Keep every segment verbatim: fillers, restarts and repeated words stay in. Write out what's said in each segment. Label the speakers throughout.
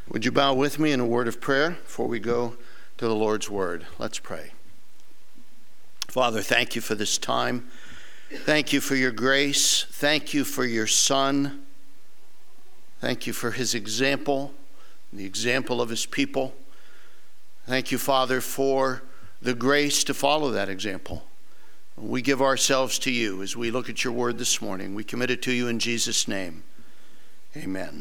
Speaker 1: Would you bow with me in a word of prayer before we go to the Lord's word? Let's pray. Father, thank you for this time. Thank you for your grace. Thank you for your Son. Thank you for his example, the example of his people. Thank you, Father, for the grace to follow that example. We give ourselves to you as we look at your word this morning. We commit it to you in Jesus' name. Amen.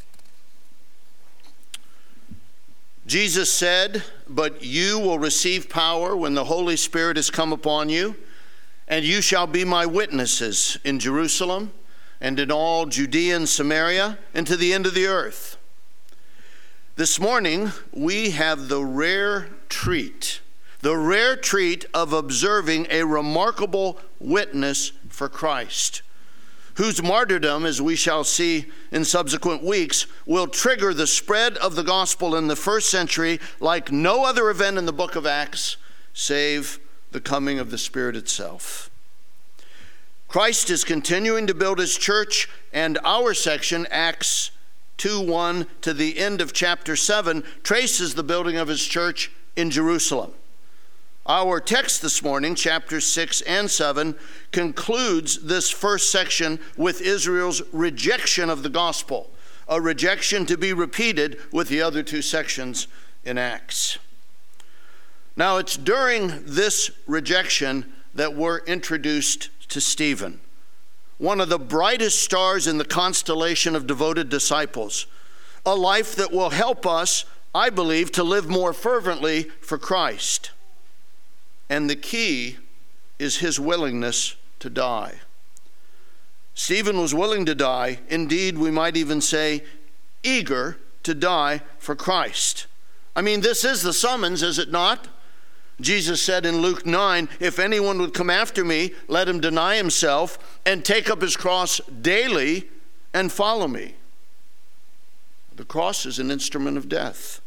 Speaker 1: Jesus said, "But you will receive power when the Holy Spirit has come upon you, and you shall be my witnesses in Jerusalem and in all Judea and Samaria and to the end of the earth." This morning, we have the rare treat, the rare treat of observing a remarkable witness for Christ, whose martyrdom, as we shall see in subsequent weeks, will trigger the spread of the gospel in the first century like no other event in the book of Acts, save the coming of the Spirit itself. Christ is continuing to build his church, and our section, Acts two one to the end of chapter seven, traces the building of his church in Jerusalem. Our text this morning, chapters six and seven, concludes this first section with Israel's rejection of the gospel, a rejection to be repeated with the other two sections in Acts. Now, it's during this rejection that we're introduced to Stephen, one of the brightest stars in the constellation of devoted disciples, a life that will help us, I believe, to live more fervently for Christ. And the key is his willingness to die. Stephen was willing to die. Indeed, we might even say eager to die for Christ. I mean, this is the summons, is it not? Jesus said in Luke nine, "If anyone would come after me, let him deny himself and take up his cross daily and follow me." The cross is an instrument of death.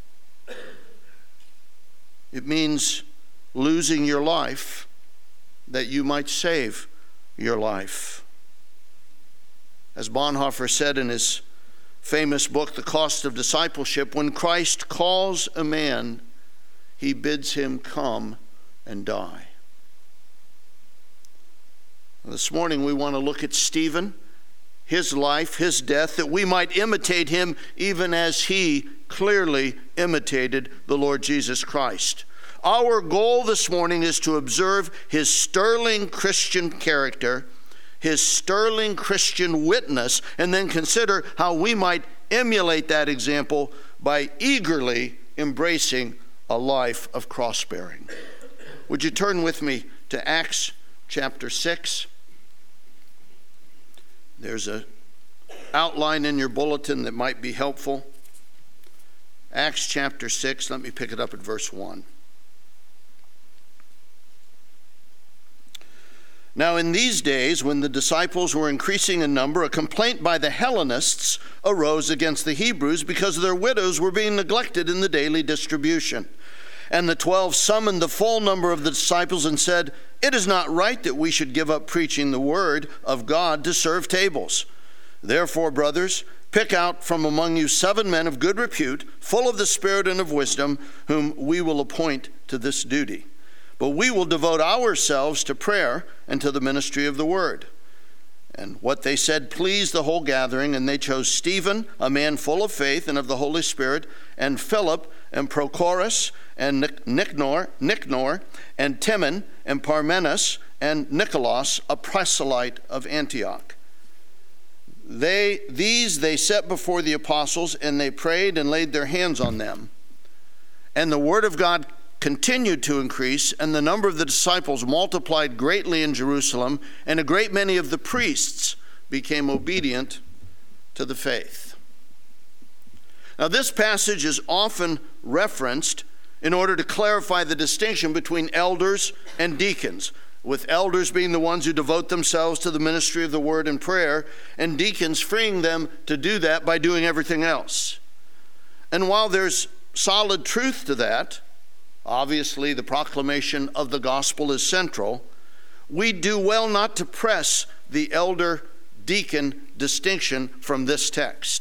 Speaker 1: It means losing your life that you might save your life. As Bonhoeffer said in his famous book, The Cost of Discipleship, when Christ calls a man, he bids him come and die. This morning we want to look at Stephen, his life, his death, that we might imitate him even as he clearly imitated the Lord Jesus Christ. Our goal this morning is to observe his sterling Christian character, his sterling Christian witness, and then consider how we might emulate that example by eagerly embracing a life of cross-bearing. Would you turn with me to Acts chapter six? There's an outline in your bulletin that might be helpful. Acts chapter six, let me pick it up at verse one. Now in these days, when the disciples were increasing in number, a complaint by the Hellenists arose against the Hebrews because their widows were being neglected in the daily distribution. And the twelve summoned the full number of the disciples and said, "It is not right that we should give up preaching the word of God to serve tables. Therefore, brothers, pick out from among you seven men of good repute, full of the Spirit and of wisdom, whom we will appoint to this duty. But we will devote ourselves to prayer and to the ministry of the word." And what they said pleased the whole gathering, and they chose Stephen, a man full of faith and of the Holy Spirit, and Philip, and Prochorus, and Nicanor, Nicanor, and Timon, and Parmenas, and Nicholas, a proselyte of Antioch. They, these they set before the apostles, and they prayed and laid their hands on them. And the word of God continued to increase, and the number of the disciples multiplied greatly in Jerusalem, and a great many of the priests became obedient to the faith. Now, this passage is often referenced in order to clarify the distinction between elders and deacons, with elders being the ones who devote themselves to the ministry of the word and prayer, and deacons freeing them to do that by doing everything else. And while there's solid truth to that, obviously the proclamation of the gospel is central, we do well not to press the elder-deacon distinction from this text.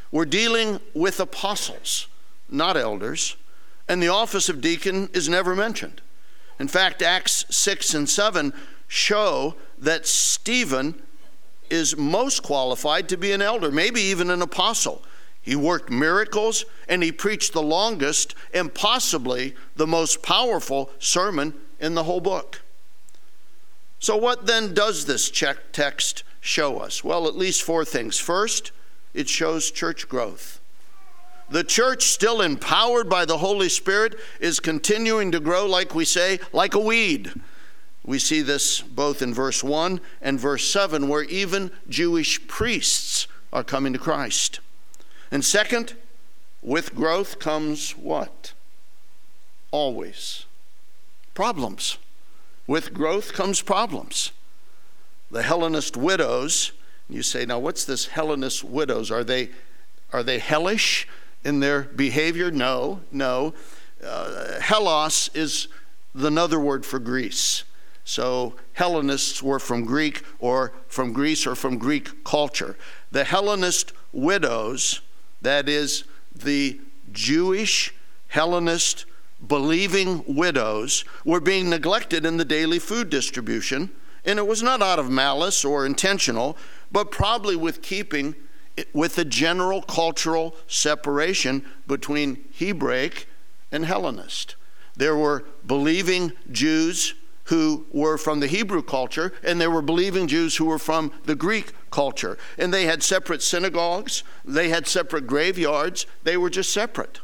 Speaker 1: We're dealing with apostles, not elders, and the office of deacon is never mentioned. In fact, Acts six and seven show that Stephen is most qualified to be an elder, maybe even an apostle. He worked miracles, and he preached the longest and possibly the most powerful sermon in the whole book. So what then does this text show us? Well, at least four things. First, it shows church growth. The church, still empowered by the Holy Spirit, is continuing to grow, like we say, like a weed. We see this both in verse one and verse seven, where even Jewish priests are coming to Christ. And second, with growth comes what? Always problems. With growth comes problems. The Hellenist widows, you say, now what's this Hellenist widows? Are they, are they hellish in their behavior? No, no. Uh, Hellas is another word for Greece. So Hellenists were from Greek or from Greece or from Greek culture. The Hellenist widows, that is the Jewish Hellenist believing widows, were being neglected in the daily food distribution. And it was not out of malice or intentional, but probably with keeping with the general cultural separation between Hebraic and Hellenist. There were believing Jews who were from the Hebrew culture, and there were believing Jews who were from the Greek culture. And they had separate synagogues, they had separate graveyards, they were just separate.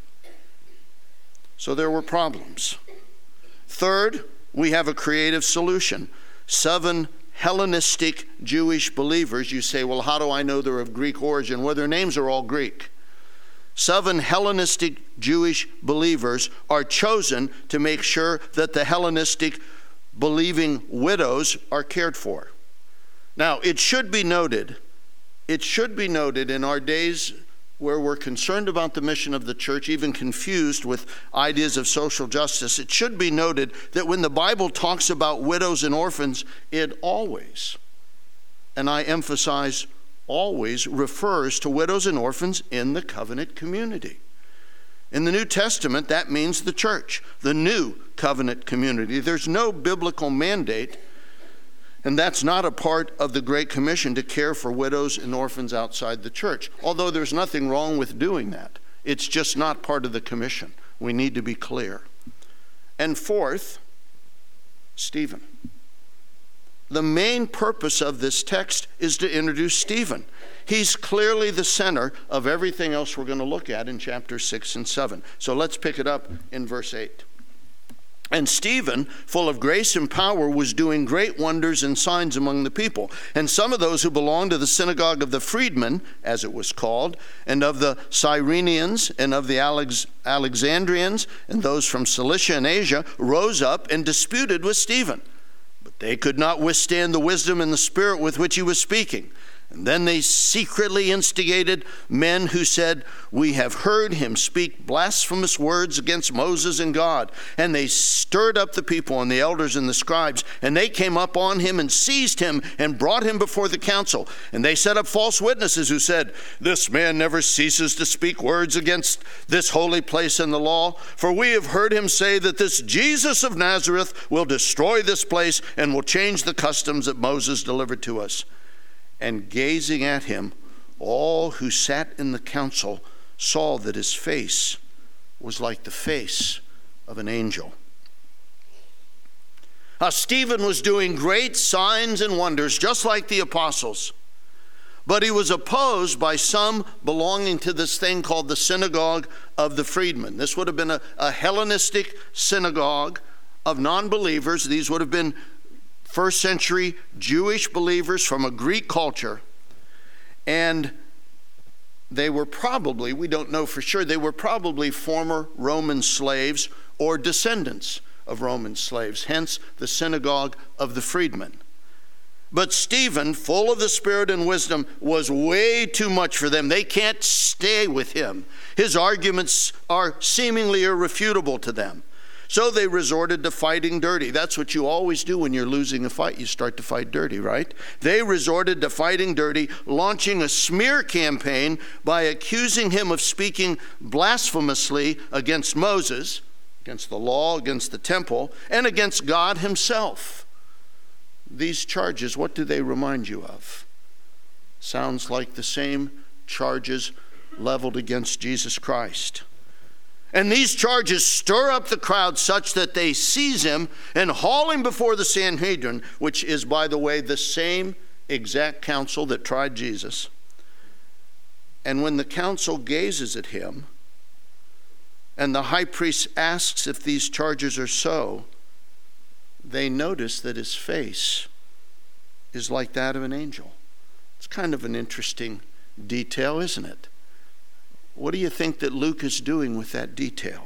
Speaker 1: So there were problems. Third, we have a creative solution. Seven Hellenistic Jewish believers. You say, well, how do I know they're of Greek origin? Well, their names are all Greek. Seven Hellenistic Jewish believers are chosen to make sure that the Hellenistic believing widows are cared for. Now, it should be noted, it should be noted in our days where we're concerned about the mission of the church, even confused with ideas of social justice, it should be noted that when the Bible talks about widows and orphans, it always, and I emphasize always, refers to widows and orphans in the covenant community. In the New Testament, that means the church, the new covenant community. There's no biblical mandate, and that's not a part of the Great Commission, to care for widows and orphans outside the church. Although there's nothing wrong with doing that. It's just not part of the commission. We need to be clear. And fourth, Stephen. The main purpose of this text is to introduce Stephen. He's clearly the center of everything else we're going to look at in chapters six and seven. So let's pick it up in verse eight. And Stephen, full of grace and power, was doing great wonders and signs among the people. And some of those who belonged to the synagogue of the freedmen, as it was called, and of the Cyrenians, and of the Alex- Alexandrians, and those from Cilicia and Asia, rose up and disputed with Stephen. But they could not withstand the wisdom and the spirit with which he was speaking. And then they secretly instigated men who said, "We have heard him speak blasphemous words against Moses and God." And they stirred up the people and the elders and the scribes, and they came up on him and seized him and brought him before the council. And they set up false witnesses who said, "This man never ceases to speak words against this holy place and the law. For we have heard him say that this Jesus of Nazareth will destroy this place and will change the customs that Moses delivered to us." And gazing at him, all who sat in the council saw that his face was like the face of an angel. Now, Stephen was doing great signs and wonders, just like the apostles. But he was opposed by some belonging to this thing called the synagogue of the freedmen. This would have been a, a Hellenistic synagogue of non-believers. These would have been first century Jewish believers from a Greek culture. And they were probably, we don't know for sure, they were probably former Roman slaves or descendants of Roman slaves, hence the synagogue of the freedmen. But Stephen, full of the Spirit and wisdom, was way too much for them. They can't stay with him. His arguments are seemingly irrefutable to them. So they resorted to fighting dirty. That's what you always do when you're losing a fight. You start to fight dirty, right? They resorted to fighting dirty, launching a smear campaign by accusing him of speaking blasphemously against Moses, against the law, against the temple, and against God himself. These charges, what do they remind you of? Sounds like the same charges leveled against Jesus Christ. And these charges stir up the crowd such that they seize him and haul him before the Sanhedrin, which is, by the way, the same exact council that tried Jesus. And when the council gazes at him, and the high priest asks if these charges are so, they notice that his face is like that of an angel. It's kind of an interesting detail, isn't it? What do you think that Luke is doing with that detail?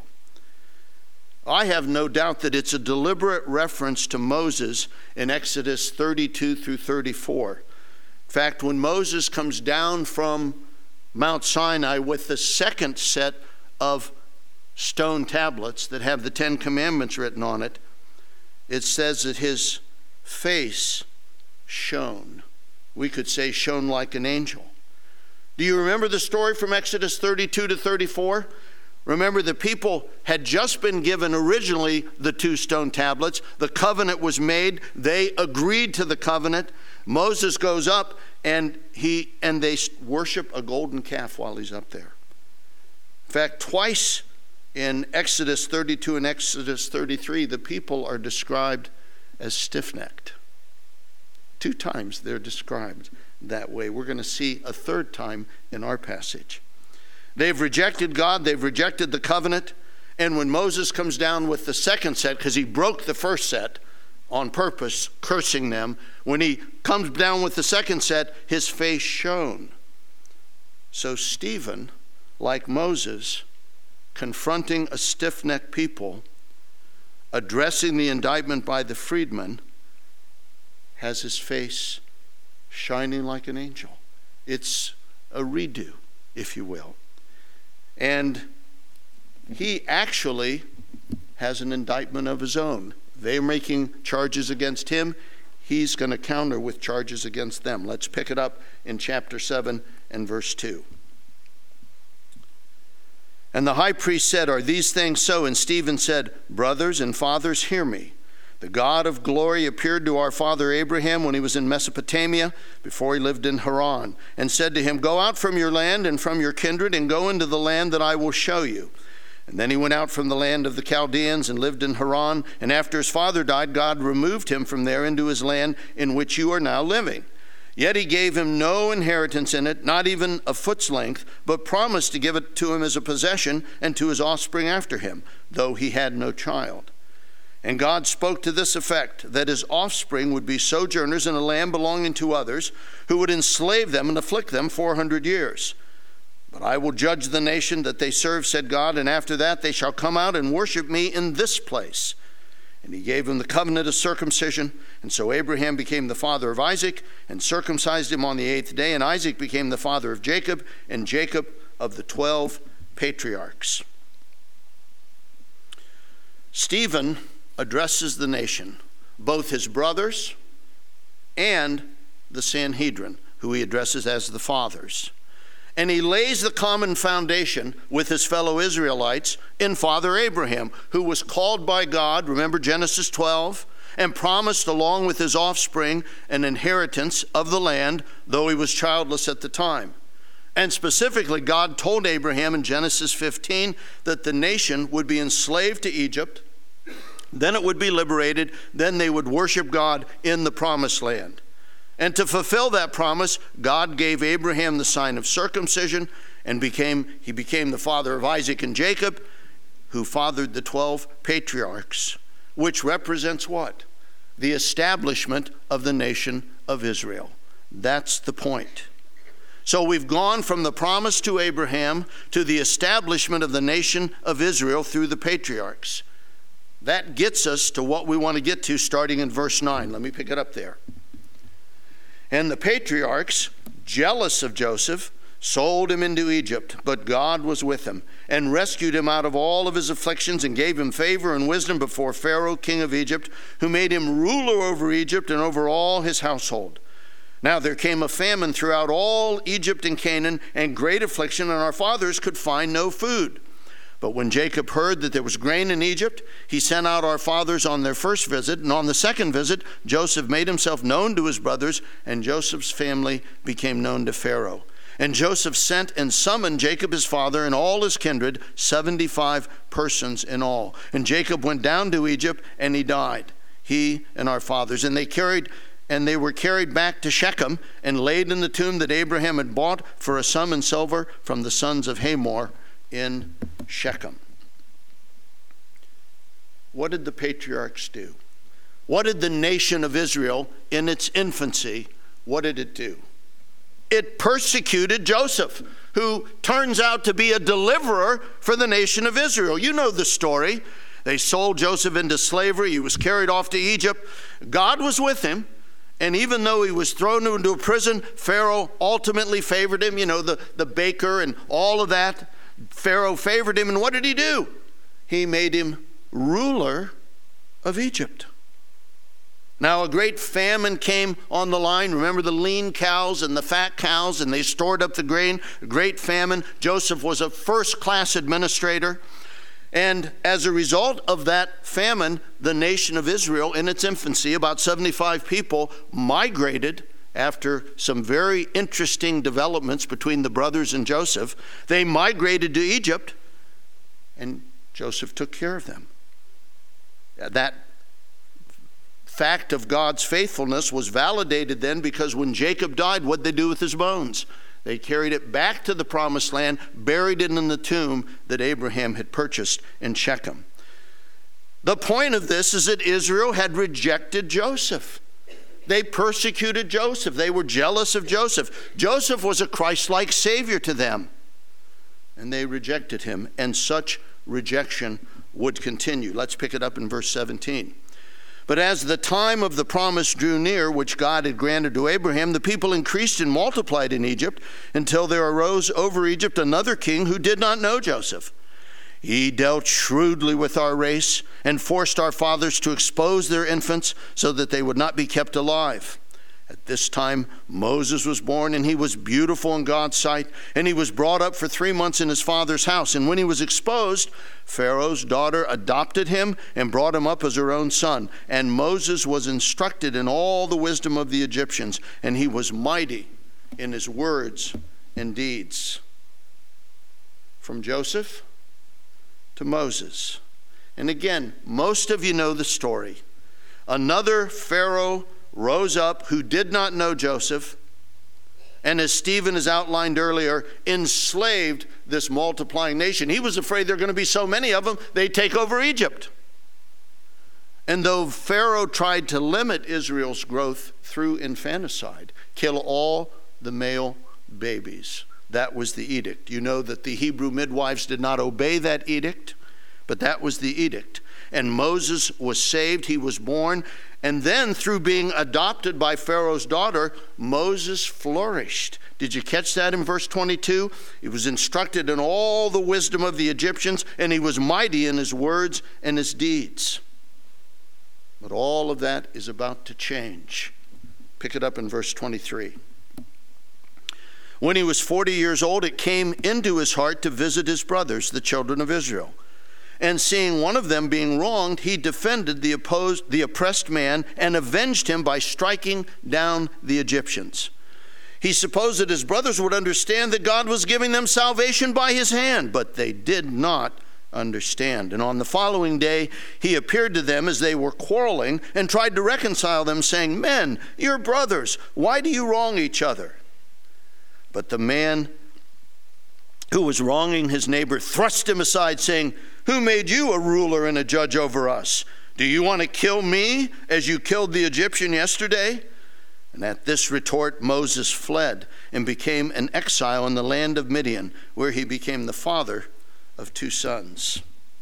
Speaker 1: I have no doubt that it's a deliberate reference to Moses in Exodus thirty-two through thirty-four. In fact, when Moses comes down from Mount Sinai with the second set of stone tablets that have the Ten Commandments written on it, it says that his face shone. We could say shone like an angel. Do you remember the story from Exodus thirty-two to thirty-four? Remember, the people had just been given originally the two stone tablets. The covenant was made. They agreed to the covenant. Moses goes up and he and they worship a golden calf while he's up there. In fact, twice in Exodus thirty-two and Exodus thirty-three, the people are described as stiff-necked. Two times they're described that way. We're going to see a third time in our passage. They've rejected God. They've rejected the covenant. And when Moses comes down with the second set, because he broke the first set on purpose, cursing them, when he comes down with the second set, his face shone. So Stephen, like Moses, confronting a stiff-necked people, addressing the indictment by the freedmen, has his face shining like an angel. It's a redo, if you will. And he actually has an indictment of his own. They're making charges against him. He's going to counter with charges against them. Let's pick it up in chapter seven and verse two. And the high priest said, "Are these things so?" And Stephen said, "Brothers and fathers, hear me. The God of glory appeared to our father Abraham when he was in Mesopotamia, before he lived in Haran, and said to him, 'Go out from your land and from your kindred and go into the land that I will show you.' And then he went out from the land of the Chaldeans and lived in Haran. And after his father died, God removed him from there into his land in which you are now living. Yet he gave him no inheritance in it, not even a foot's length, but promised to give it to him as a possession and to his offspring after him, though he had no child. And God spoke to this effect, that his offspring would be sojourners in a land belonging to others, who would enslave them and afflict them four hundred years. But I will judge the nation that they serve, said God, and after that they shall come out and worship me in this place. And he gave him the covenant of circumcision. And so Abraham became the father of Isaac, and circumcised him on the eighth day. And Isaac became the father of Jacob, and Jacob of the twelve patriarchs." Stephen addresses the nation, both his brothers and the Sanhedrin, who he addresses as the fathers. And he lays the common foundation with his fellow Israelites in Father Abraham, who was called by God, remember Genesis twelve, and promised along with his offspring an inheritance of the land, though he was childless at the time. And specifically, God told Abraham in Genesis fifteen that the nation would be enslaved to Egypt, then it would be liberated, then they would worship God in the promised land. And to fulfill that promise, God gave Abraham the sign of circumcision, and became he became the father of Isaac and Jacob, who fathered the twelve patriarchs, which represents what? The establishment of the nation of Israel. That's the point. So we've gone from the promise to Abraham to the establishment of the nation of Israel through the patriarchs. That gets us to what we want to get to starting in verse nine. Let me pick it up there. "And the patriarchs, jealous of Joseph, sold him into Egypt, but God was with him and rescued him out of all of his afflictions and gave him favor and wisdom before Pharaoh, king of Egypt, who made him ruler over Egypt and over all his household. Now there came a famine throughout all Egypt and Canaan, and great affliction, and our fathers could find no food. But when Jacob heard that there was grain in Egypt, he sent out our fathers on their first visit, and on the second visit Joseph made himself known to his brothers, and Joseph's family became known to Pharaoh. And Joseph sent and summoned Jacob his father and all his kindred, seventy-five persons in all. And Jacob went down to Egypt, and he died, he and our fathers. And they carried and they were carried back to Shechem and laid in the tomb that Abraham had bought for a sum in silver from the sons of Hamor in Shechem. What did the patriarchs do? What did the nation of Israel in its infancy, what did it do? It persecuted Joseph, who turns out to be a deliverer for the nation of Israel. You know the story. They sold Joseph into slavery. He was carried off to Egypt. God was with him. And even though he was thrown into a prison, Pharaoh ultimately favored him. You know, the, the baker and all of that. Pharaoh favored him. And what did he do? He made him ruler of Egypt. Now a great famine came on the line. Remember the lean cows and the fat cows, and they stored up the grain. A great famine. Joseph was a first-class administrator. And as a result of that famine, the nation of Israel in its infancy, about seventy-five people, migrated after some very interesting developments between the brothers and Joseph. They migrated to Egypt, and Joseph took care of them. That fact of God's faithfulness was validated then, because when Jacob died, what did they do with his bones? They carried it back to the promised land, buried it in the tomb that Abraham had purchased in Shechem. The point of this is that Israel had rejected Joseph. They persecuted Joseph. They were jealous of Joseph. Joseph was a Christ-like Savior to them, and they rejected him, and such rejection would continue. Let's pick it up in verse seventeen. But as the time of the promise drew near, which God had granted to Abraham, the people increased and multiplied in Egypt until there arose over Egypt another king who did not know Joseph. He dealt shrewdly with our race and forced our fathers to expose their infants so that they would not be kept alive. At this time, Moses was born, and he was beautiful in God's sight, and he was brought up for three months in his father's house. And when he was exposed, Pharaoh's daughter adopted him and brought him up as her own son. And Moses was instructed in all the wisdom of the Egyptians, and he was mighty in his words and deeds. From Joseph to Moses. And again, most of you know the story. Another Pharaoh rose up who did not know Joseph, and as Stephen has outlined earlier, enslaved this multiplying nation. He was afraid there are going to be so many of them, they'd take over Egypt. And though Pharaoh tried to limit Israel's growth through infanticide, kill all the male babies, that was the edict. You know that the Hebrew midwives did not obey that edict, but that was the edict. And Moses was saved, he was born, and then through being adopted by Pharaoh's daughter, Moses flourished. Did you catch that in verse twenty-two? He was instructed in all the wisdom of the Egyptians, and he was mighty in his words and his deeds. But all of that is about to change. Pick it up in verse twenty-three. When he was forty years old, it came into his heart to visit his brothers, the children of Israel. And seeing one of them being wronged, he defended the opposed, the oppressed man and avenged him by striking down the Egyptians. He supposed that his brothers would understand that God was giving them salvation by his hand, but they did not understand. And on the following day, he appeared to them as they were quarreling and tried to reconcile them, saying, "Men, you're brothers. Why do you wrong each other?" But the man who was wronging his neighbor thrust him aside, saying, "Who made you a ruler and a judge over us? Do you want to kill me as you killed the Egyptian yesterday?" And at this retort, Moses fled and became an exile in the land of Midian, where he became the father of two sons.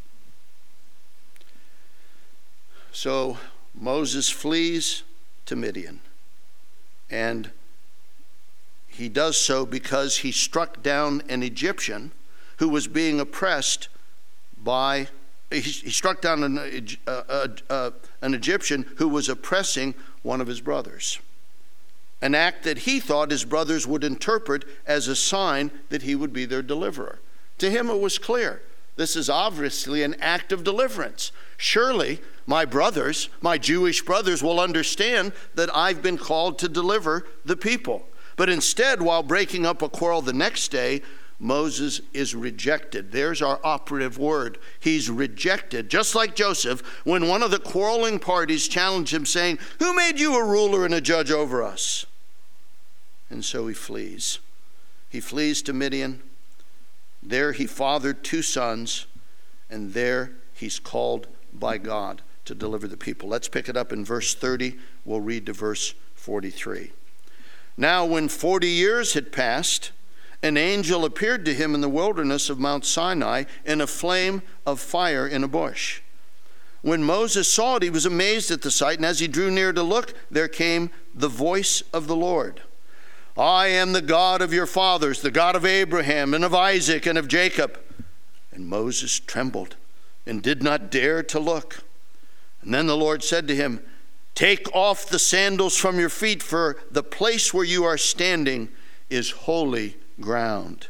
Speaker 1: So Moses flees to Midian, and he does so because he struck down an Egyptian who was being oppressed by, he, he struck down an, uh, uh, uh, an Egyptian who was oppressing one of his brothers. An act that he thought his brothers would interpret as a sign that he would be their deliverer. To him it was clear. This is obviously an act of deliverance. Surely my brothers, my Jewish brothers, will understand that I've been called to deliver the people. But instead, while breaking up a quarrel the next day, Moses is rejected. There's our operative word. He's rejected. Just like Joseph, when one of the quarreling parties challenged him, saying, "Who made you a ruler and a judge over us?" And so he flees. He flees to Midian. There he fathered two sons, and there he's called by God to deliver the people. Let's pick it up in verse thirty. We'll read to verse forty-three. Now when forty years had passed, an angel appeared to him in the wilderness of Mount Sinai in a flame of fire in a bush. When Moses saw it, he was amazed at the sight, and as he drew near to look, there came the voice of the Lord. "I am the God of your fathers, the God of Abraham and of Isaac and of Jacob." And Moses trembled and did not dare to look. And then the Lord said to him, "Take off the sandals from your feet, for the place where you are standing is holy ground.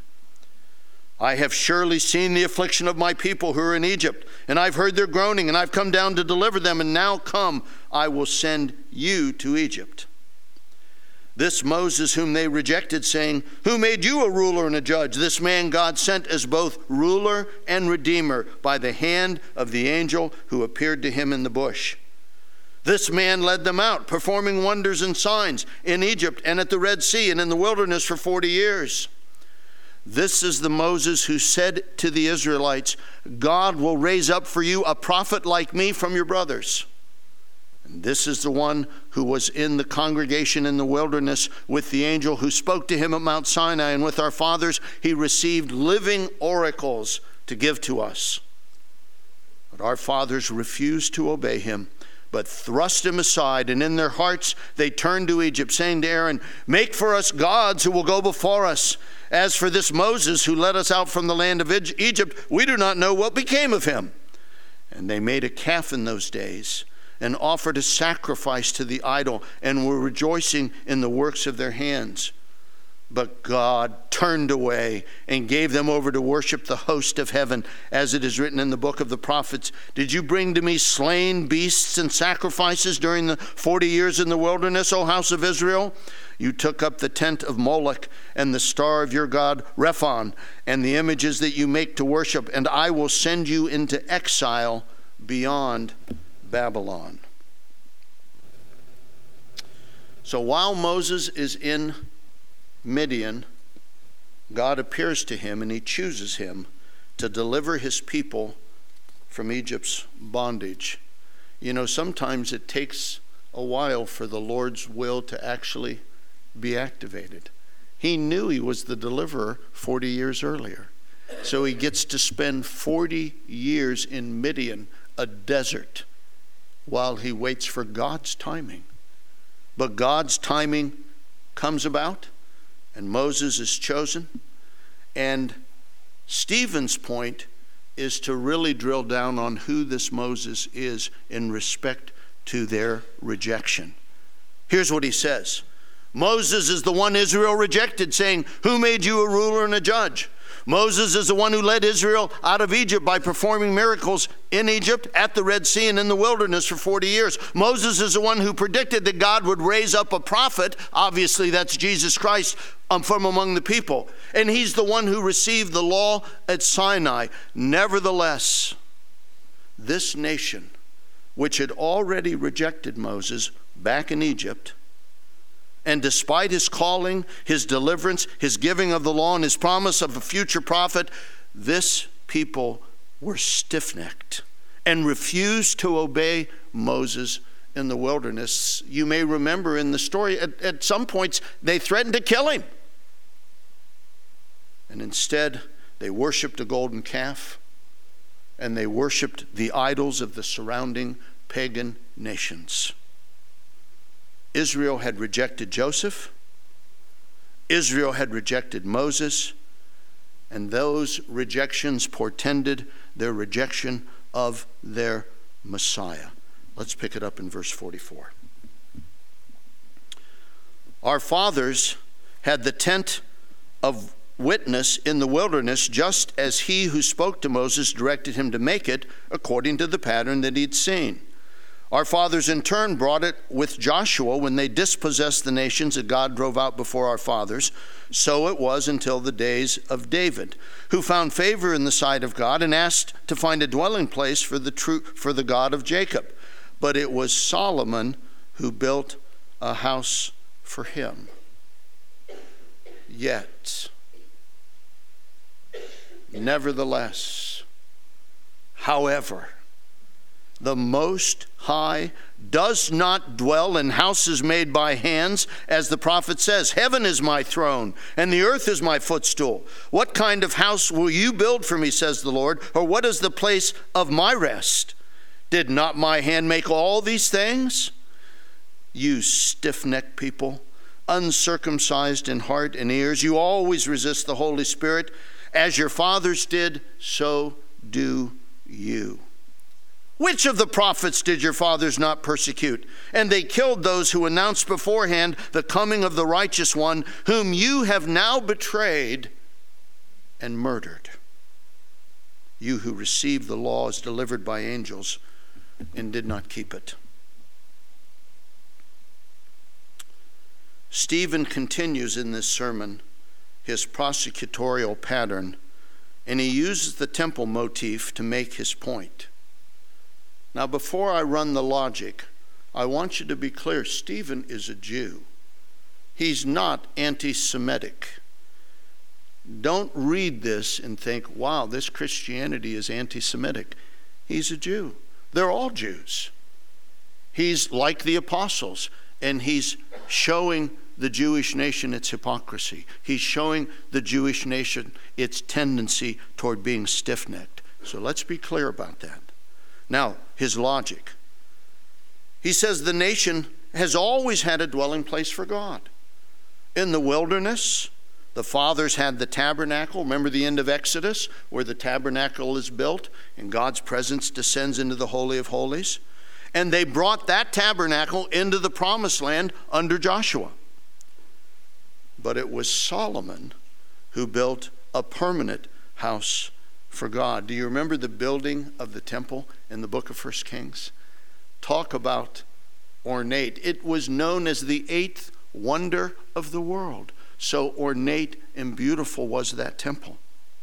Speaker 1: I have surely seen the affliction of my people who are in Egypt, and I've heard their groaning, and I've come down to deliver them, and now come, I will send you to Egypt." This Moses whom they rejected, saying, "Who made you a ruler and a judge?" This man God sent as both ruler and redeemer by the hand of the angel who appeared to him in the bush. This man led them out, performing wonders and signs in Egypt and at the Red Sea and in the wilderness for forty years. This is the Moses who said to the Israelites, "God will raise up for you a prophet like me from your brothers." And this is the one who was in the congregation in the wilderness with the angel who spoke to him at Mount Sinai, and with our fathers he received living oracles to give to us. But our fathers refused to obey him, but thrust him aside, and in their hearts they turned to Egypt, saying to Aaron, "Make for us gods who will go before us. As for this Moses who led us out from the land of Egypt, we do not know what became of him." And they made a calf in those days, and offered a sacrifice to the idol, and were rejoicing in the works of their hands. But God turned away and gave them over to worship the host of heaven, as it is written in the book of the prophets, "Did you bring to me slain beasts and sacrifices during the forty years in the wilderness, O house of Israel? You took up the tent of Moloch and the star of your god Rephan, and the images that you make to worship, and I will send you into exile beyond Babylon." So while Moses is in Midian, God appears to him and he chooses him to deliver his people from Egypt's bondage. You know, sometimes it takes a while for the Lord's will to actually be activated. He knew he was the deliverer forty years earlier. So he gets to spend forty years in Midian, a desert, while he waits for God's timing. But God's timing comes about, and Moses is chosen. And Stephen's point is to really drill down on who this Moses is in respect to their rejection. Here's what he says. Moses is the one Israel rejected, saying, "Who made you a ruler and a judge?" Moses is the one who led Israel out of Egypt by performing miracles in Egypt, at the Red Sea, and in the wilderness for forty years. Moses is the one who predicted that God would raise up a prophet. Obviously, that's Jesus Christ, um, from among the people. And he's the one who received the law at Sinai. Nevertheless, this nation, which had already rejected Moses back in Egypt, and despite his calling, his deliverance, his giving of the law, and his promise of a future prophet, this people were stiff-necked and refused to obey Moses in the wilderness. You may remember in the story, at, at some points, they threatened to kill him. And instead, they worshiped a golden calf, and they worshiped the idols of the surrounding pagan nations. Israel had rejected Joseph, Israel had rejected Moses, and those rejections portended their rejection of their Messiah. Let's pick it up in verse forty-four. Our fathers had the tent of witness in the wilderness, just as he who spoke to Moses directed him to make it according to the pattern that he'd seen. Our fathers in turn brought it with Joshua when they dispossessed the nations that God drove out before our fathers. So it was until the days of David, who found favor in the sight of God and asked to find a dwelling place for the true, for the God of Jacob. But it was Solomon who built a house for him. Yet, nevertheless, however, the Most High does not dwell in houses made by hands, as the prophet says, heaven is my throne, and the earth is my footstool. What kind of house will you build for me, says the Lord, or what is the place of my rest? Did not my hand make all these things? You stiff-necked people, uncircumcised in heart and ears, you always resist the Holy Spirit. As your fathers did, so do you. Which of the prophets did your fathers not persecute? And they killed those who announced beforehand the coming of the righteous one, whom you have now betrayed and murdered. You who received the law as delivered by angels and did not keep it. Stephen continues in this sermon his prosecutorial pattern, and he uses the temple motif to make his point. Now, before I run the logic, I want you to be clear. Stephen is a Jew. He's not anti-Semitic. Don't read this and think, wow, this Christianity is anti-Semitic. He's a Jew. They're all Jews. He's like the apostles, and he's showing the Jewish nation its hypocrisy. He's showing the Jewish nation its tendency toward being stiff-necked. So let's be clear about that. Now, his logic. He says the nation has always had a dwelling place for God. In the wilderness, the fathers had the tabernacle. Remember the end of Exodus, where the tabernacle is built and God's presence descends into the Holy of Holies? And they brought that tabernacle into the promised land under Joshua. But it was Solomon who built a permanent house for God. Do you remember the building of the temple in the book of First Kings? Talk about ornate. It was known as the eighth wonder of the world. So ornate and beautiful was that temple.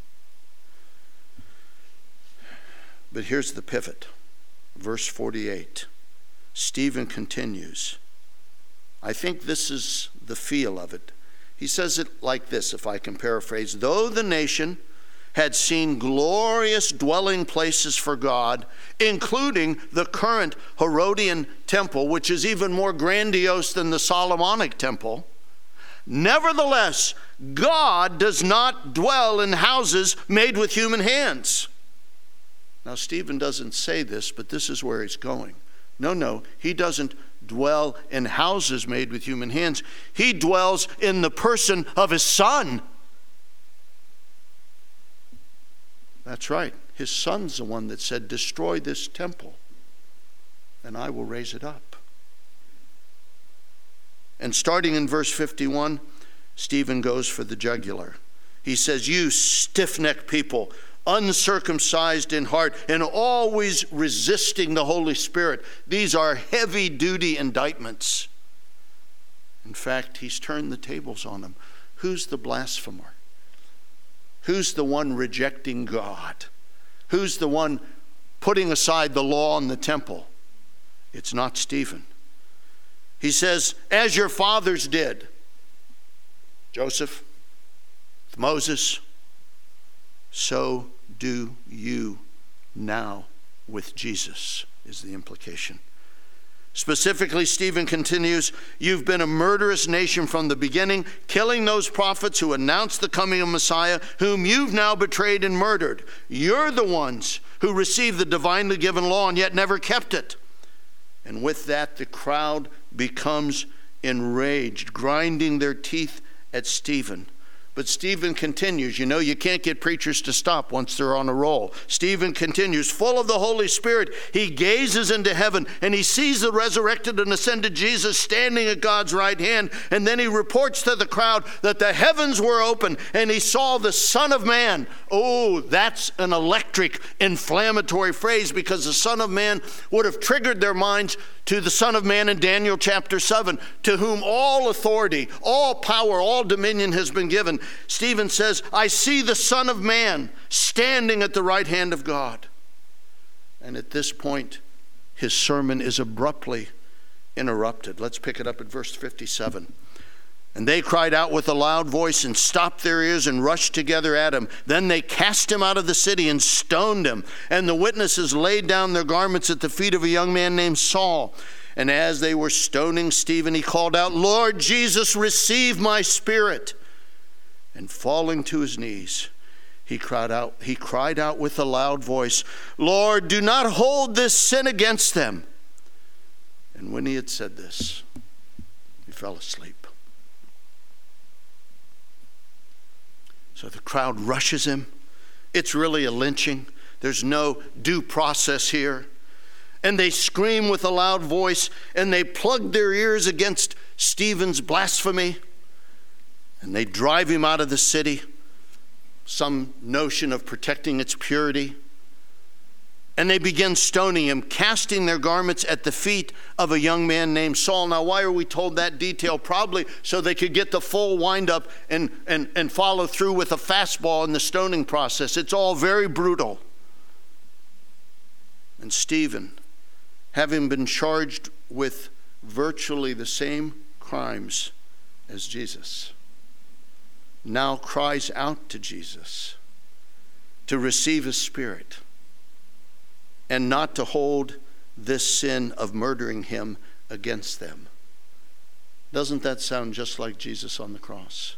Speaker 1: But here's the pivot. Verse forty-eight. Stephen continues. I think this is the feel of it. He says it like this, if I can paraphrase. Though the nation had seen glorious dwelling places for God, including the current Herodian temple, which is even more grandiose than the Solomonic temple, nevertheless, God does not dwell in houses made with human hands. Now, Stephen doesn't say this, but this is where he's going. No, no, he doesn't dwell in houses made with human hands. He dwells in the person of his Son. That's right. His Son's the one that said, destroy this temple, and I will raise it up. And starting in verse fifty-one, Stephen goes for the jugular. He says, you stiff-necked people, uncircumcised in heart, and always resisting the Holy Spirit. These are heavy-duty indictments. In fact, he's turned the tables on them. Who's the blasphemer? Who's the one rejecting God? Who's the one putting aside the law and the temple? It's not Stephen. He says, as your fathers did, Joseph, Moses, so do you now with Jesus, is the implication. Specifically, Stephen continues, you've been a murderous nation from the beginning, killing those prophets who announced the coming of Messiah, whom you've now betrayed and murdered. You're the ones who received the divinely given law and yet never kept it. And with that, the crowd becomes enraged, grinding their teeth at Stephen. But Stephen continues. You know, you can't get preachers to stop once they're on a roll. Stephen continues, full of the Holy Spirit, he gazes into heaven and he sees the resurrected and ascended Jesus standing at God's right hand. And then he reports to the crowd that the heavens were open and he saw the Son of Man. Oh, that's an electric, inflammatory phrase, because the Son of Man would have triggered their minds to the Son of Man in Daniel chapter seven, to whom all authority, all power, all dominion has been given. Stephen says, I see the Son of Man standing at the right hand of God. And at this point, his sermon is abruptly interrupted. Let's pick it up at verse fifty-seven. And they cried out with a loud voice and stopped their ears and rushed together at him. Then they cast him out of the city and stoned him. And the witnesses laid down their garments at the feet of a young man named Saul. And as they were stoning Stephen, he called out, Lord Jesus, receive my spirit. And falling to his knees, he cried out, he cried out with a loud voice, Lord, do not hold this sin against them. And when he had said this, he fell asleep. So the crowd rushes him. It's really a lynching. There's no due process here. And they scream with a loud voice, and they plug their ears against Stephen's blasphemy, and they drive him out of the city, some notion of protecting its purity. And they begin stoning him, casting their garments at the feet of a young man named Saul. Now, why are we told that detail? Probably so they could get the full wind-up and, and, and follow through with a fastball in the stoning process. It's all very brutal. And Stephen, having been charged with virtually the same crimes as Jesus, now cries out to Jesus to receive his spirit and not to hold this sin of murdering him against them. Doesn't that sound just like Jesus on the cross?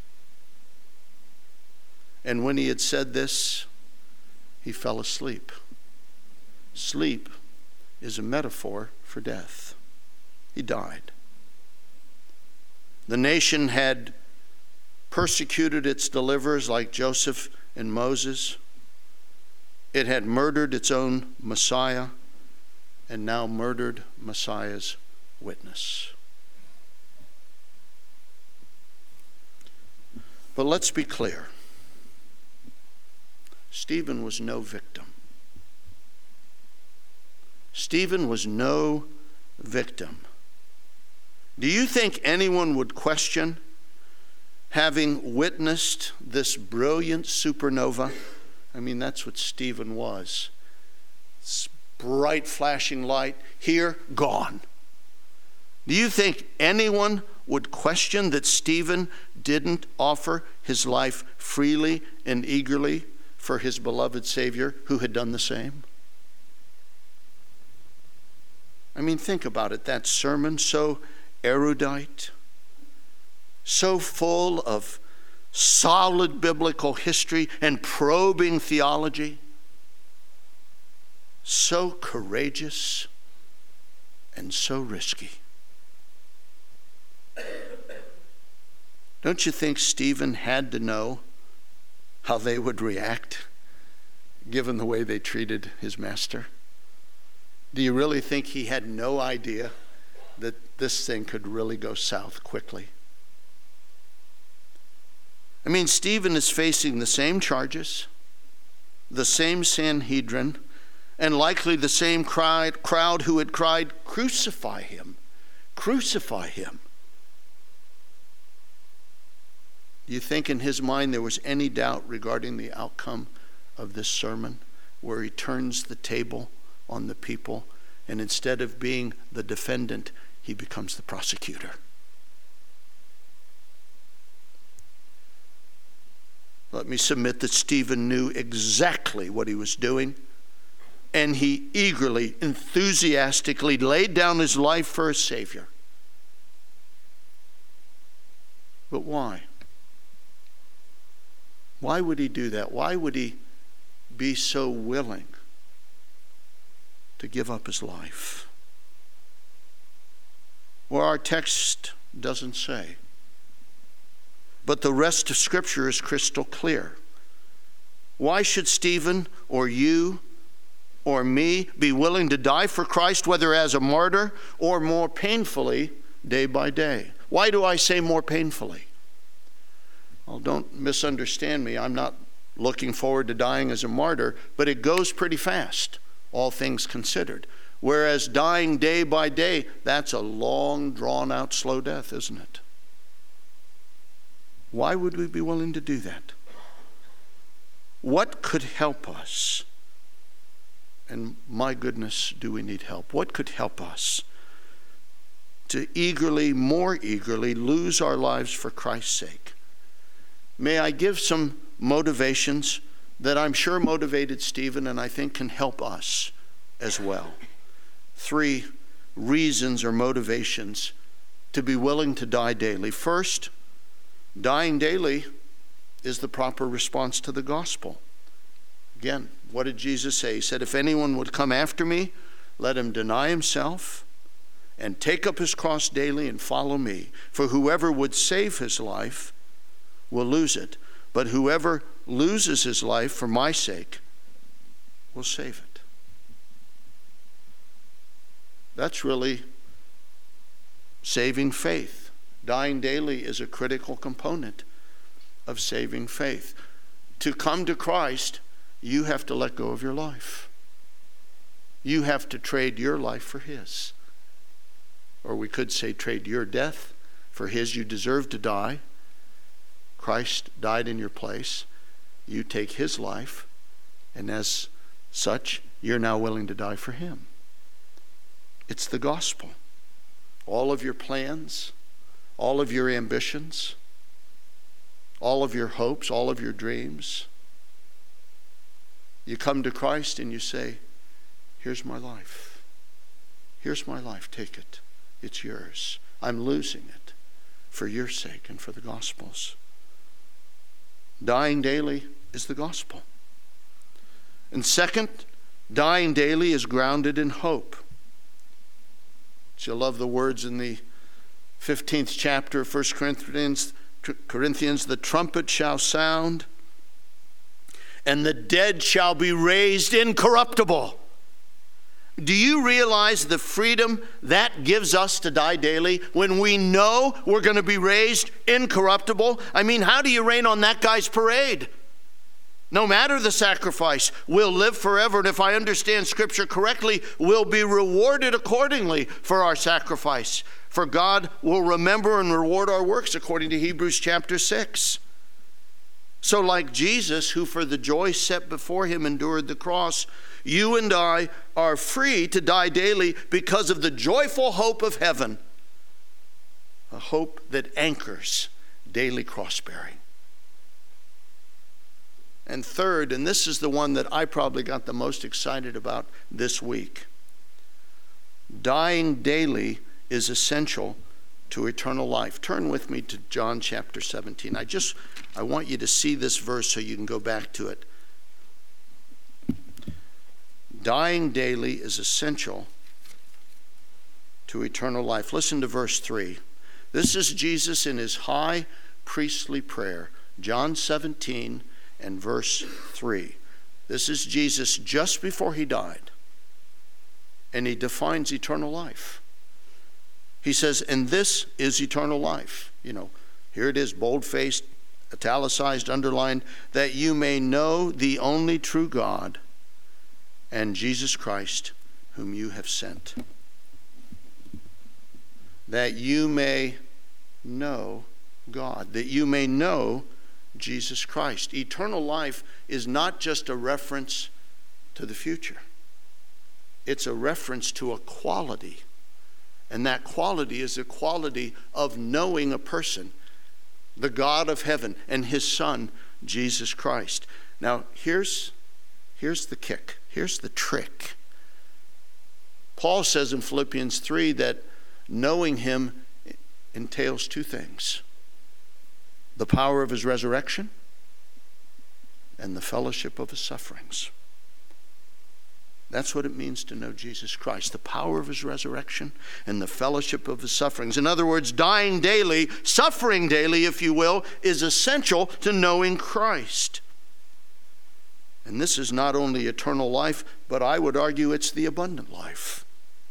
Speaker 1: And when he had said this, he fell asleep. Sleep is a metaphor for death. He died. The nation had persecuted its deliverers like Joseph and Moses. It had murdered its own Messiah and now murdered Messiah's witness. But let's be clear. Stephen was no victim. Stephen was no victim. Do you think anyone would question having witnessed this brilliant supernova? I mean, that's what Stephen was. It's bright flashing light, here, gone. Do you think anyone would question that Stephen didn't offer his life freely and eagerly for his beloved Savior who had done the same? I mean, think about it. That sermon, so erudite, so full of solid biblical history and probing theology, so courageous and so risky. Don't you think Stephen had to know how they would react given the way they treated his master? Do you really think he had no idea that this thing could really go south quickly? I mean, Stephen is facing the same charges, the same Sanhedrin, and likely the same cried, crowd who had cried, crucify him, crucify him. Do you think in his mind there was any doubt regarding the outcome of this sermon, where he turns the table on the people, and instead of being the defendant, he becomes the prosecutor? Let me submit that Stephen knew exactly what he was doing, and he eagerly, enthusiastically laid down his life for his Savior. But why? Why would he do that? Why would he be so willing to give up his life? Well, our text doesn't say. but the rest of Scripture is crystal clear. Why should Stephen or you or me be willing to die for Christ, whether as a martyr or more painfully day by day? Why do I say more painfully? Well, don't misunderstand me. I'm not looking forward to dying as a martyr, but it goes pretty fast, all things considered. Whereas dying day by day, that's a long, drawn-out, slow death, isn't it? Why would we be willing to do that? What could help us? And my goodness, do we need help? What could help us to eagerly, more eagerly, lose our lives for Christ's sake? May I give some motivations that I'm sure motivated Stephen and I think can help us as well. Three reasons or motivations to be willing to die daily. First, dying daily is the proper response to the gospel. Again, what did Jesus say? He said, if anyone would come after me, let him deny himself and take up his cross daily and follow me. For whoever would save his life will lose it, but whoever loses his life for my sake will save it. That's really saving faith. Dying daily is a critical component of saving faith. To come to Christ, you have to let go of your life. You have to trade your life for his. Or we could say trade your death for his. You deserve to die. Christ died in your place. You take his life, and as such, you're now willing to die for him. It's the gospel. All of your plans, all of your ambitions, all of your hopes, all of your dreams. You come to Christ and you say, here's my life. Here's my life. Take it. It's yours. I'm losing it for your sake and for the gospel's. Dying daily is the gospel. And second, dying daily is grounded in hope. You'll love the words in the fifteenth chapter of First Corinthians, Corinthians, the trumpet shall sound, and the dead shall be raised incorruptible. Do you realize the freedom that gives us to die daily when we know we're going to be raised incorruptible? I mean, how do you rain on that guy's parade? No matter the sacrifice, we'll live forever. And if I understand Scripture correctly, we'll be rewarded accordingly for our sacrifice. For God will remember and reward our works according to Hebrews chapter six. So like Jesus, who for the joy set before him endured the cross, you and I are free to die daily because of the joyful hope of heaven. A hope that anchors daily cross-bearing. And third, and this is the one that I probably got the most excited about this week. Dying daily is essential to eternal life. Turn with me to John chapter seventeen. I just, I want you to see this verse so you can go back to it. Dying daily is essential to eternal life. Listen to verse three. This is Jesus in his high priestly prayer. John seventeen and verse three. This is Jesus just before he died. And he defines eternal life. He says, and this is eternal life. You know, here it is, bold-faced, italicized, underlined, that you may know the only true God and Jesus Christ, whom you have sent. That you may know God, that you may know Jesus Christ. Eternal life is not just a reference to the future. It's a reference to a quality. And that quality is the quality of knowing a person, the God of heaven, and his Son, Jesus Christ. Now, here's, here's the kick. Here's the trick. Paul says in Philippians three that knowing him entails two things: the power of his resurrection and the fellowship of his sufferings. That's what it means to know Jesus Christ, the power of his resurrection and the fellowship of his sufferings. In other words, dying daily, suffering daily, if you will, is essential to knowing Christ. And this is not only eternal life, but I would argue it's the abundant life.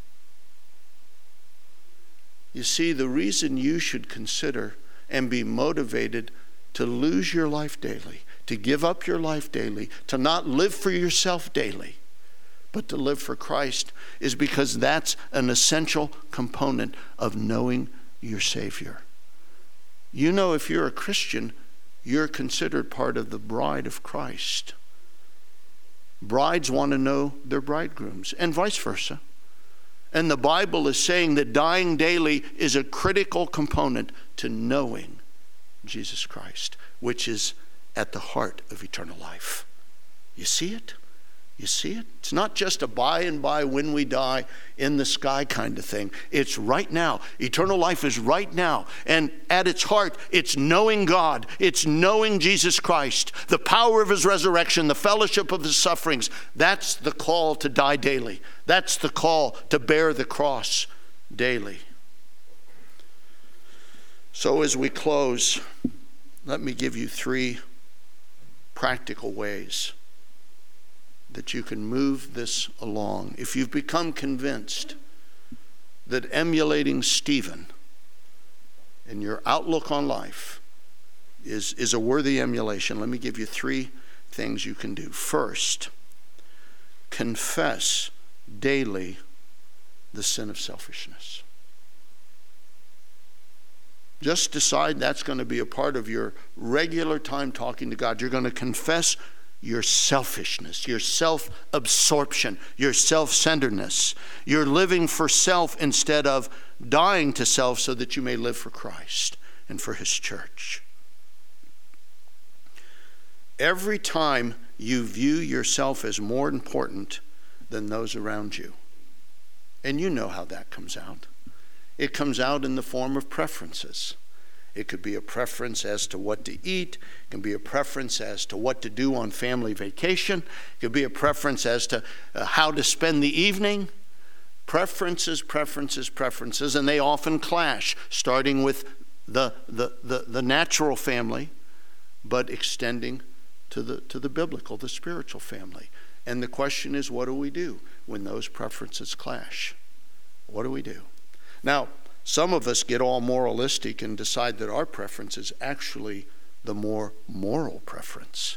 Speaker 1: You see, the reason you should consider and be motivated to lose your life daily, to give up your life daily, to not live for yourself daily, but to live for Christ, is because that's an essential component of knowing your Savior. You know, if you're a Christian, you're considered part of the bride of Christ. Brides want to know their bridegrooms, and vice versa. And the Bible is saying that dying daily is a critical component to knowing Jesus Christ, which is at the heart of eternal life. You see it? You see it? It's not just a by and by when we die in the sky kind of thing. It's right now. Eternal life is right now. And at its heart, it's knowing God. It's knowing Jesus Christ, the power of his resurrection, the fellowship of his sufferings. That's the call to die daily. That's the call to bear the cross daily. So as we close, let me give you three practical ways that you can move this along. If you've become convinced that emulating Stephen in your outlook on life is, is a worthy emulation, let me give you three things you can do. First, confess daily the sin of selfishness. Just decide that's going to be a part of your regular time talking to God. You're going to confess your selfishness, your self-absorption, your self-centeredness. You're living for self instead of dying to self so that you may live for Christ and for his church. Every time you view yourself as more important than those around you, and you know how that comes out. It comes out in the form of preferences. It could be a preference as to what to eat. It can be a preference as to what to do on family vacation. It could be a preference as to uh, how to spend the evening. Preferences, preferences, preferences, and they often clash, starting with the, the, the, the natural family, but extending to the, to the biblical, the spiritual family. And the question is, what do we do when those preferences clash? What do we do? Now, some of us get all moralistic and decide that our preference is actually the more moral preference.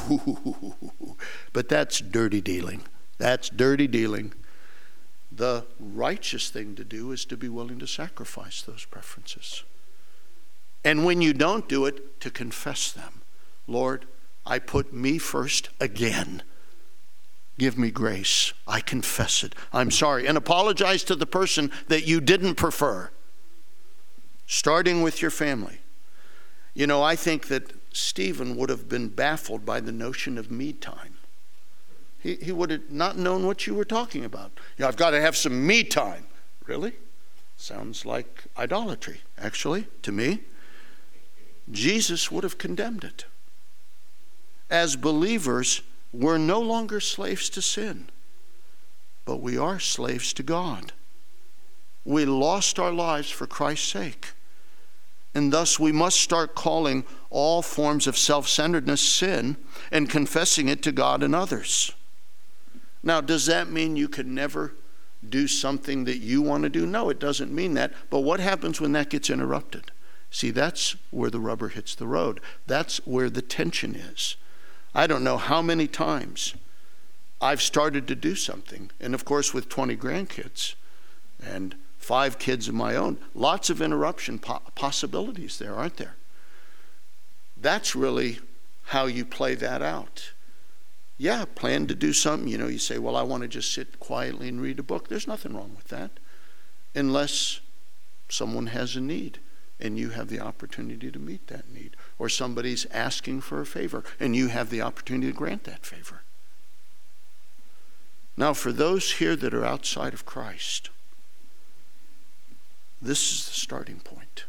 Speaker 1: But that's dirty dealing. That's dirty dealing. The righteous thing to do is to be willing to sacrifice those preferences. And when you don't do it, to confess them. Lord, I put me first again. Give me grace. I confess it. I'm sorry. And apologize to the person that you didn't prefer. Starting with your family. You know, I think that Stephen would have been baffled by the notion of me time. He, he would have not known what you were talking about. You know, I've got to have some me time. Really? Sounds like idolatry, actually, to me. Jesus would have condemned it. As believers, we're no longer slaves to sin, but we are slaves to God. We lost our lives for Christ's sake. And thus we must start calling all forms of self-centeredness sin and confessing it to God and others. Now, does that mean you can never do something that you want to do? No, it doesn't mean that. But what happens when that gets interrupted? See, that's where the rubber hits the road. That's where the tension is. I don't know how many times I've started to do something. And of course, with twenty grandkids and five kids of my own, lots of interruption po- possibilities there, aren't there? That's really how you play that out. Yeah, plan to do something. You know, you say, well, I want to just sit quietly and read a book. There's nothing wrong with that, unless someone has a need and you have the opportunity to meet that need. Or somebody's asking for a favor and you have the opportunity to grant that favor. Now, for those here that are outside of Christ, this is the starting point.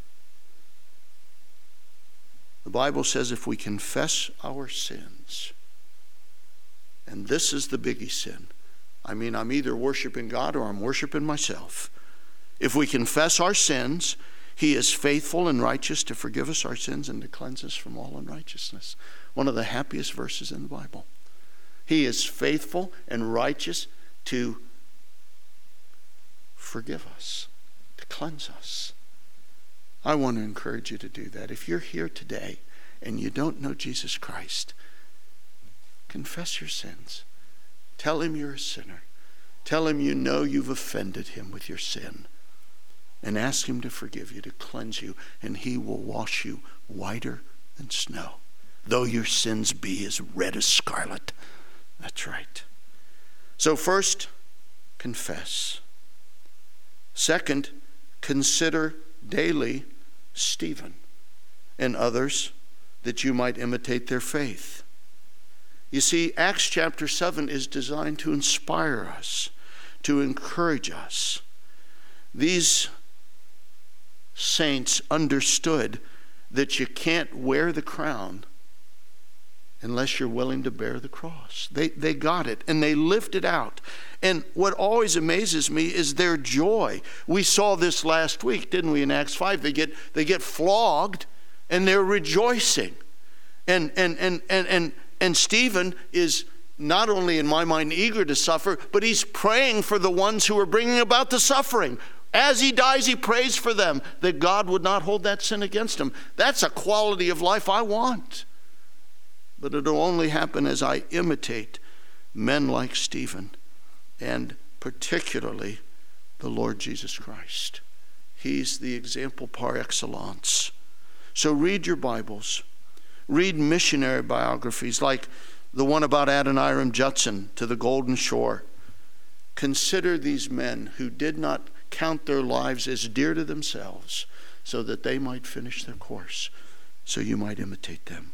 Speaker 1: The Bible says if we confess our sins, and this is the biggie sin, I mean, I'm either worshiping God or I'm worshiping myself. If we confess our sins, he is faithful and righteous to forgive us our sins and to cleanse us from all unrighteousness. One of the happiest verses in the Bible. He is faithful and righteous to forgive us, to cleanse us. I want to encourage you to do that. If you're here today and you don't know Jesus Christ, confess your sins. Tell him you're a sinner. Tell him you know you've offended him with your sin. And ask him to forgive you, to cleanse you, and he will wash you whiter than snow. Though your sins be as red as scarlet. That's right. So first, confess. Second, consider daily Stephen and others that you might imitate their faith. You see, Acts chapter seven is designed to inspire us, to encourage us. These saints understood that you can't wear the crown unless you're willing to bear the cross. They they got it, and they lived it out. And what always amazes me is their joy. We saw this last week, didn't we, in Acts five? They get they get flogged, and they're rejoicing. And and and and and, and Stephen is not only, in my mind, eager to suffer, but he's praying for the ones who are bringing about the suffering. As he dies, he prays for them, that God would not hold that sin against him. That's a quality of life I want. But it'll only happen as I imitate men like Stephen, and particularly the Lord Jesus Christ. He's the example par excellence. So read your Bibles. Read missionary biographies like the one about Adoniram Judson to the Golden Shore. Consider these men who did not count their lives as dear to themselves so that they might finish their course, so you might imitate them.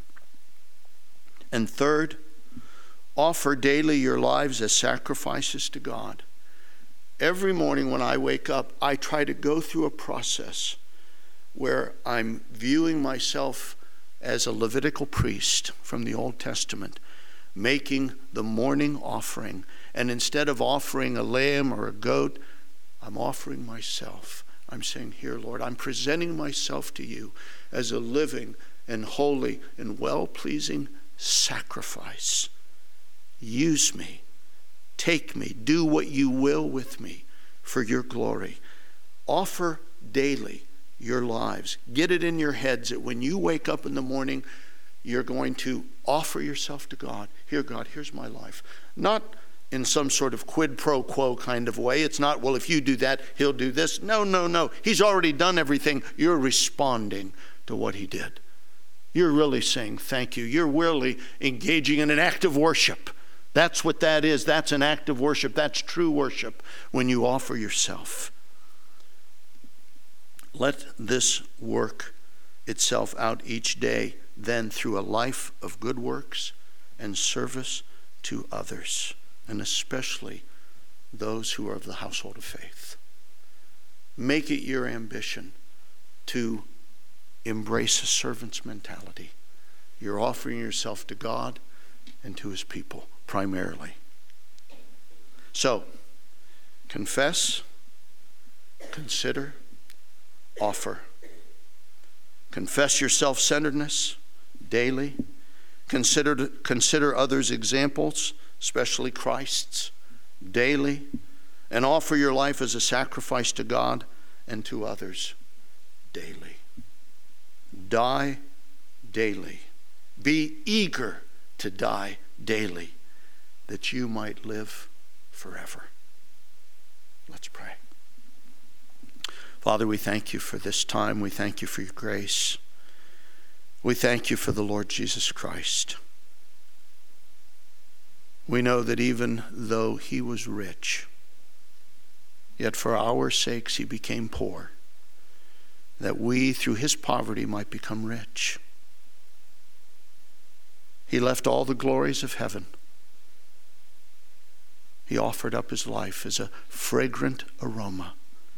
Speaker 1: And third, offer daily your lives as sacrifices to God. Every morning when I wake up, I try to go through a process where I'm viewing myself as a Levitical priest from the Old Testament, making the morning offering. And instead of offering a lamb or a goat, I'm offering myself. I'm saying, here, Lord, I'm presenting myself to you as a living and holy and well-pleasing sacrifice. Use me. Take me. Do what you will with me for your glory. Offer daily your lives. Get it in your heads that when you wake up in the morning, you're going to offer yourself to God. Here, God, here's my life. Not in some sort of quid pro quo kind of way. It's not, well, if you do that, he'll do this. No, no, no. He's already done everything. You're responding to what he did. You're really saying thank you. You're really engaging in an act of worship. That's what that is. That's an act of worship. That's true worship when you offer yourself. Let this work itself out each day then through a life of good works and service to others, and especially those who are of the household of faith. Make it your ambition to embrace a servant's mentality. You're offering yourself to God and to his people primarily. So, confess, consider, offer. Confess your self-centeredness daily. Consider, consider others' examples, especially Christ's, daily. And offer your life as a sacrifice to God and to others daily. Die daily. Be eager to die daily, that you might live forever. Let's pray. Father, we thank you for this time. We thank you for your grace. We thank you for the Lord Jesus Christ. We know that even though he was rich, yet for our sakes he became poor, that we through his poverty might become rich. He left all the glories of heaven. He offered up his life as a fragrant aroma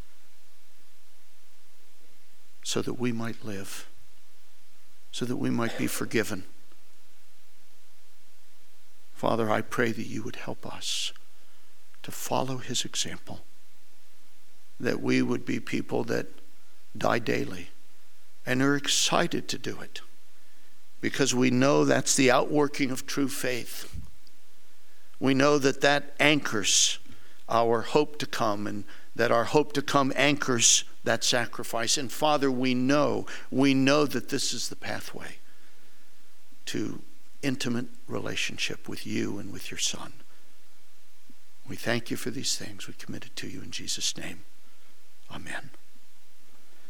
Speaker 1: so that we might live, so that we might be forgiven. Father, I pray that you would help us to follow his example, that we would be people that die daily and are excited to do it because we know that's the outworking of true faith. We know that that anchors our hope to come, and that our hope to come anchors that sacrifice. And Father, we know, we know that this is the pathway to intimate relationship with you and with your Son. We thank you for these things. We commit it to you in Jesus' name.